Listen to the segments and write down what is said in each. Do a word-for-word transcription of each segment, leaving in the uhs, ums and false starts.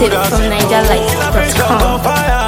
Exclusive from Niger Light dot com.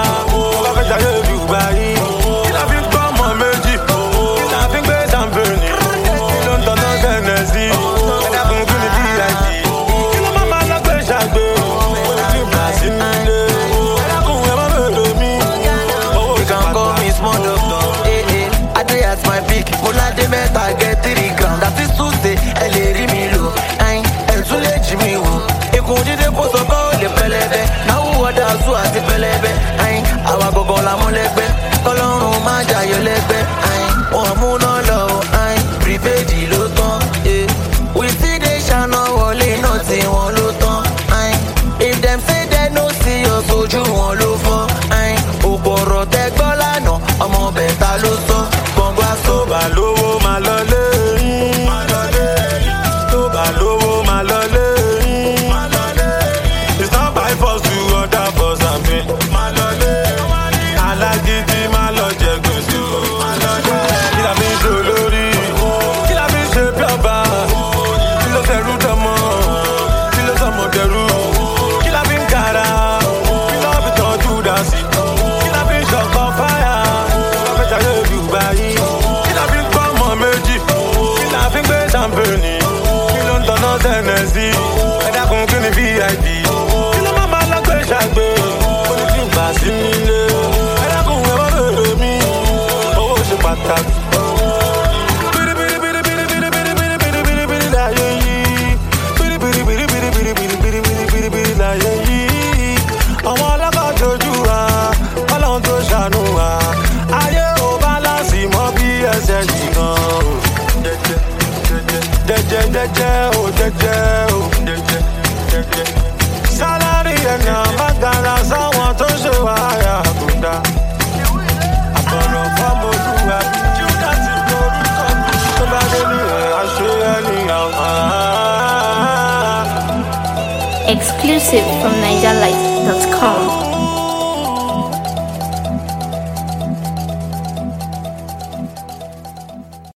I get three gram, that is to say, elle est rimilo. Aïe, elle sous les jimmy-woo. Et qu'on dit des pots au corps, les pelébé. Now what does you at the pelébé? Aïe, awa gogo la mon legbe. Colon, ma jayo legbe. Aïe, on moon on low. Aïe, privé di l'automne. Eh, we see they shall not wally, nothing on l'automne. Aïe, if them say they no see us, so you won't look for. Aïe, au poro te gola no, omo beta lo so. Bongo a so balo. Salary and Magala, someone to show I Exclusive from Niger Light dot com.